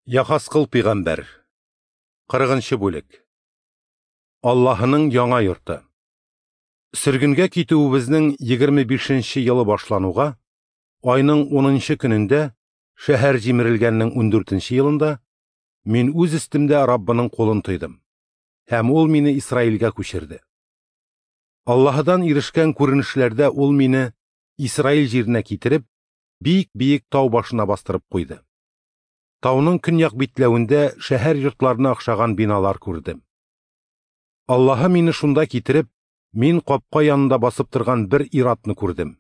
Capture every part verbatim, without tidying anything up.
Яхаскыл пигамбәр. кырыгынчы бүлек. Аллаһының яңа йорты. Сөргөнгә китүебезнең егерме бишенче елы башлануга, айның унынчы көнендә, шәһәр җимерелгәннең ундүртенче елында, мин үз өстемдә Раббының кулын тойдым, һәм ул мине Исраилгә күчерде. Аллаһыдан ирешкән күренешләрдә ул мине Исраил җиренә китереп, бик-бик тау башына бастырып куйды. Тауның көньяк битләвендә шәһәр йортларына охшаган биналар күрдем. Аллаһы мине шунда китереп, мин капка янында басып торган бер ир-атны күрдем.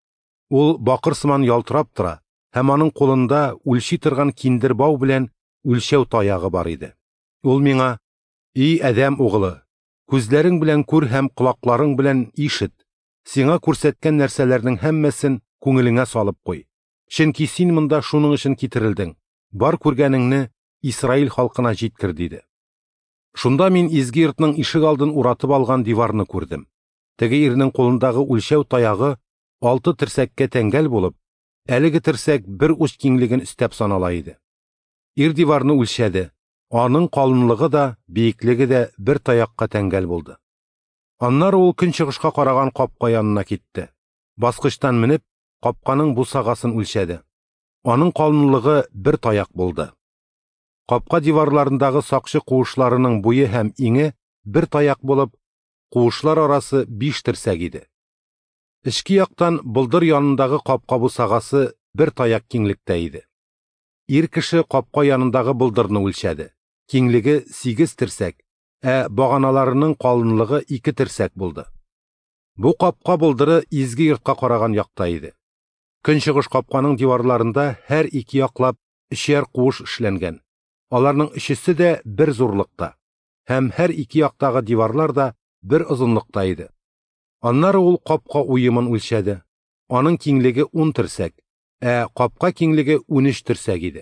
Ул бакыр сыман ялтырап тора, һәм аның кулында үлчи торган киндер бау белән үлчәү таягы бар иде. Ул миңа: "И адәм угылы, күзләрең белән күр һәм колакларың белән ишет. Сиңа күрсәткән нәрсәләрнең һәммәсен күңелеңә салып куй. Чөнки син монда шуның өчен китерелдең. Бар күргәнеңне Исраил халкына җиткер", диде. Шунда мин изге йортның ишек алдын уратып алган диварны күрдем. Теге ирнең кулындагы үлчәү таягы алты терсәккә тәңгәл булып, әлеге терсәк бер уч киңлеген өстәп санала иде. Ир диварны үлчәде. Аның калынлыгы да, биеклеге дә бер таякка тәңгәл булды. Аннары ул көнчыгышка караган капка янына китте. Баскычтан менеп, капканың бусагасын үлчәде. Аның калынлыгы бер таяк булды. Капка диварларындагы сакчы куышларының буе һәм иңе бер таяк булып, куышлар арасы биш терсәк иде. Ички яктан болдыр янындагы капка бусагасы бер таяк киңлектә иде. Ир кеше капка янындагы болдырны үлчәде. Киңлеге сигез терсәк, ә баганаларының калынлыгы ике терсәк булды. Бу капка болдыры изге йортка караган якта иде. Көнчыгыш капканың диварларында һәр ике яклап өчәр куыш эшләнгән. Аларның өчесе дә бер зурлыкта, һәм һәр ике яктагы диварлар да бер озынлыкта иде. Аннары ул капка уйымын үлчәде. Аның киңлеге ун терсәк, ә капка киңлеге унөч терсәк иде.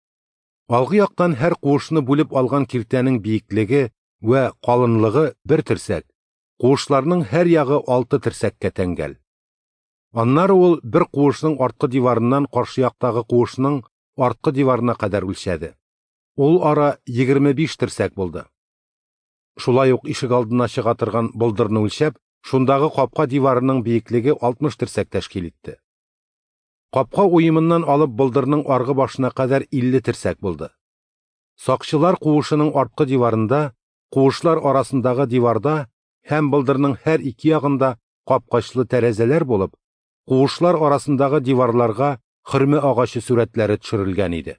Алгы яктан һәр куышны бүлеп алган киртәнең биеклеге вә калынлыгы бер терсәк, куышларның һәр ягы алты терсәккә тәңгәл. Аннары ул бер куышның арткы диварыннан каршы яктагы куышның арткы диварына кадәр үлчәде. Ул ара егерме биш терсәк булды. Шулай ук ишек алдына чыга торган болдырны үлчәп, шундагы капка диварының биеклеге алтмыш терсәк тәшкил итте. Капка уйымыннан алып болдырның аргы башына кадәр илле терсәк булды. Сакчылар куышының арткы диварында, куышлар арасындагы диварда һәм болдырның һәр ике ягында капкачлы тәрәзәләр булып, куышлар арасындагы диварларга хөрмә агачы сүрәтләре төшерелгән иде.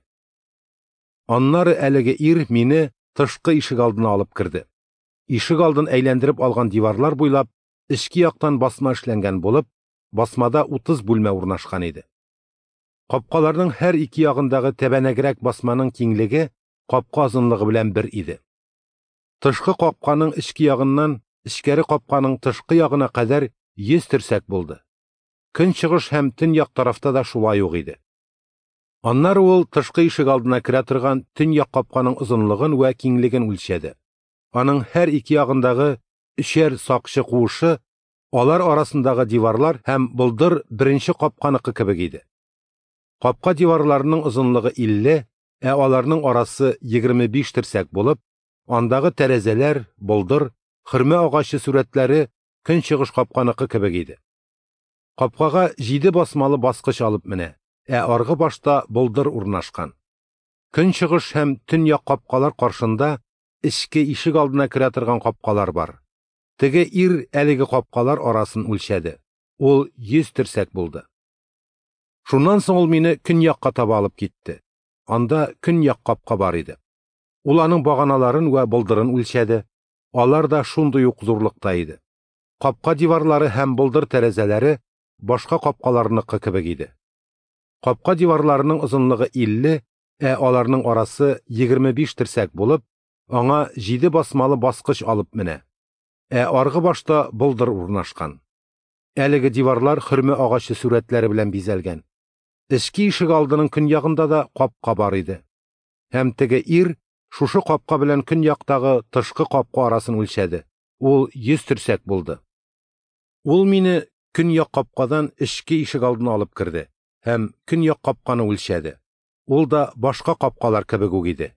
Аннары әлеге ир мине тышкы ишек алдына алып керде. Ишек алдын әйләндереп алган диварлар буйлап ички яктан басма эшләнгән булып, басмада утыз бүлмә урнашкан иде. Капкаларның һәр ике ягындагы тәбәнәгрәк басманың киңлеге капка озынлыгы белән бер иде. Тышкы капканың ички ягыннан эчкәре капканың тышкы ягына кадәр йөз терсәк булды. Көнчыгыш һәм төньяк тарафта да шулай ук иде. Аннары ул тышкы ишек алдына керә торган төньяк капканың озынлыгын вә киңлеген үлчәде. Аның һәр ике ягындагы өчәр сакчы куышы, алар арасындагы диварлар һәм болдыр беренче капканыкы кебек иде. Капка диварларының озынлыгы илле, ә аларның арасы егерме биш терсәк булып, андагы тәрәзәләр, болдыр, хөрмә агачы сүрәтләре көнчыгыш капканыкы кебек иде. Капкага җиде басмалы баскыч алып менә, ә аргы башта болдыр урнашкан. Көнчыгыш һәм төньяк капкалар каршында ичке ишек алдына керә торган капкалар бар. Теге ир әлеге капкалар арасын үлчәде. Ул йөз терсәк булды. Шуннан соң ул мине көньякка таба алып китте. Анда көньяк капка бар иде. Ул аның баганаларын вә болдырын үлчәде. Алар да шундый ук зурлыкта иде. Капка диварлары һәм болдыр тәрәзәләре башка капкаларныкы кебек иде. Капка диварларының озынлыгы илле, ә аларның арасы егерме биш терсәк булып, аңа җиде басмалы баскыч алып менә. Ә аргы башта болдыр урнашкан. Әлеге диварлар хөрмә агачы сүрәтләре белән бизәлгән. Ички ишек алдының көньягында да капка бар иде. Һәм теге ир шушы капка белән көньяктагы тышкы капка арасын үлчәде. Ул йөз терсәк булды. Ул мине көньяк капкадан ички ишек алдына алып керде һәм көньяк капканы үлчәде. ул да башка капкалар кебек үк иде.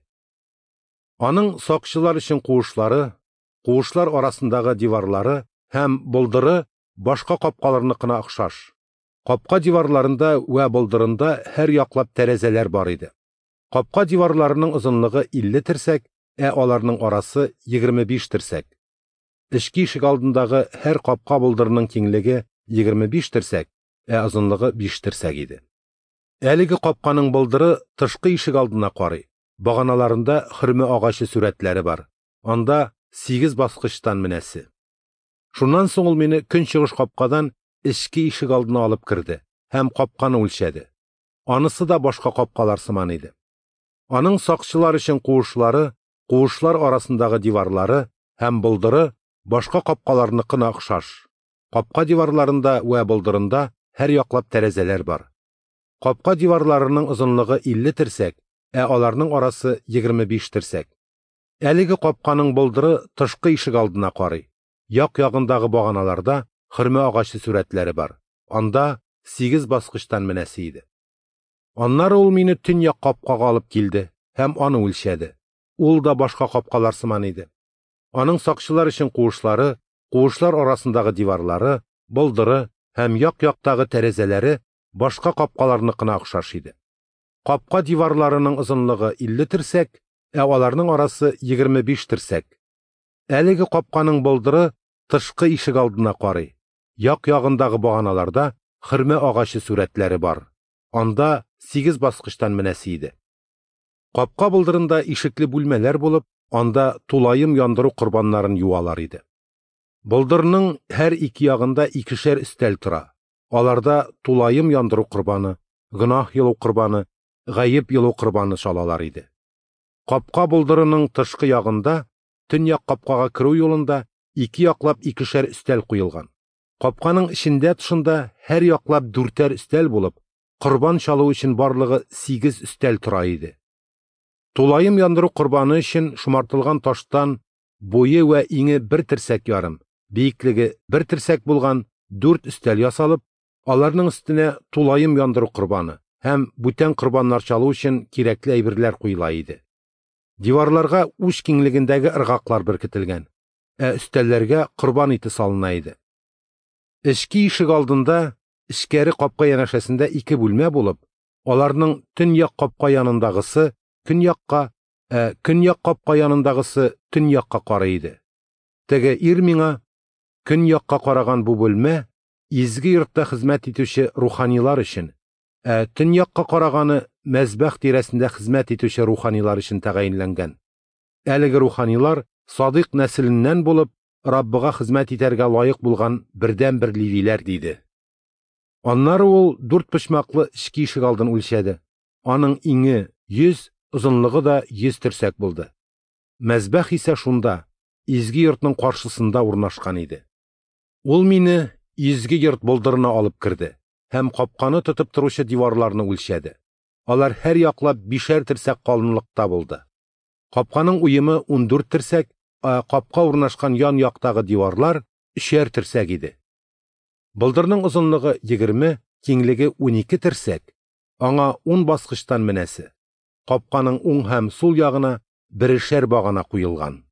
Аның сакчылар өчен куышлары, куышлар арасындагы диварлары һәм болдыры башка капкаларныкына охшаш. Капка диварларында вә болдырында һәр яклап тәрәзәләр бар иде. Капка диварларының озынлыгы илле терсәк, ә аларның арасы егерме биш терсәк. Эчке ишек алдындагы һәр капка болдырының киңлеге егерме биш терсәк, ә озынлыгы биш терсәк иде. Әлеге капканың болдыры тышкы ишек алдына карый. Баганаларында хөрмә агачы сүрәтләре бар. Анда сигез баскычтан менәсе. Шуннан соң ул мине көнчыгыш капкадан эчке ишек алдына алып кирде һәм капканы үлчәде. Анысы да башка капкалар сыман иде. Аның сакчылар өчен куышлары, куышлар арасындагы диварлары һәм болдыры башка капкаларныкына охшаш. Капка диварларында вә болдырында һәр яклап тәрәзәләр бар. Капка диварларының озынлыгы илле терсәк, ә аларның арасы егерме биш терсәк. Әлеге капканың болдыры тышкы ишек алдына карый. Як-ягындагы баганаларда хөрмә агачы сүрәтләре бар. Анда сигез баскычтан менәсе иде. Аннары ул мине төньяк капкага алып килде һәм аны үлчәде. Ул да башка капкалар сыман иде. Аның сакчылар өчен куышлары, куышлар арасындагы диварлары, болдыры һәм як-яктагы тәрәзәләре башка капкаларныкына охшаш иде. Капка диварларының озынлыгы илле терсәк, ә аларның арасы егерме биш терсәк. Әлеге капканың болдыры тышкы ишек алдына карый. Як-ягындагы баганаларда хөрмә агачы сүрәтләре бар. Анда сигез баскычтан менәсе иде. Капка болдырында ишекле бүлмәләр булып, анда тулайым яндыру корбаннарын юалар иде. Болдырның һәр ике ягында икешәр өстәл тора. Аларда тулайым яндыру корбаны, гынах йылу корбаны, гаеп йылу корбаны шалалар иде. Капка болдырының тышкы ягында, төньяк капкага кирү юлында ике яклап икешәр өстәл куелган. Капканың эчендә тышында һәр яклап дүртәр өстәл булып, корбан чалу өчен барлыгы сигез өстәл тора иде. Тулайым яндыру корбаны өчен шомартылган таштан буе вә иңе бер терсәк ярым, биеклеге бер терсәк булган дүрт өстәл ясалып, аларның өстенә тулайым яндыру корбаны һәм бүтән корбаннар чалу өчен кирәкле әйберләр куела иде. Диварларга уч киңлегендәге ыргаклар беркетелгән, ә өстәлләргә корбан ите салына иде. Эчке ишек алдында эчкәре капка янәшәсендә ике бүлмә булып, аларның төньяк капка янындагысы көньякка, ә көньяк капка янындагысы төньякка карый иде. Теге ир миңа көньякка караган бу бүлмә изге йортта хезмәт итүче руханилар өчен, ә төньякка караганы мәзбәх тирәсендә хезмәт итүче руханилар өчен тәгаенләнгән. Әлеге руханилар Садык нәселеннән булып, Раббыга хезмәт итәргә лаек булган бердән-бер ливиләр диде. Аннары ул дүрт почмаклы эчке ишек алдын үлчәде. Аның иңе йөз, озынлыгы да йөз терсәк булды. Мәзбәх исә шунда, изге йортның каршысында урнашкан иде. Ул мине изге йорт болдырына алып кирде һәм капканы тотып торучы диварларны үлчәде. Алар һәр яклап бишәр терсәк калынлыкта булды. Капканың уйымы ун дүрт терсәк, ә капка урнашкан ян яктагы диварлар өчәр терсәк иде. Болдырның озынлыгы егерме, киңлеге ун ике терсәк, аңа ун баскычтан менәсе. Капканың уң һәм сул ягына берешәр багана куелган.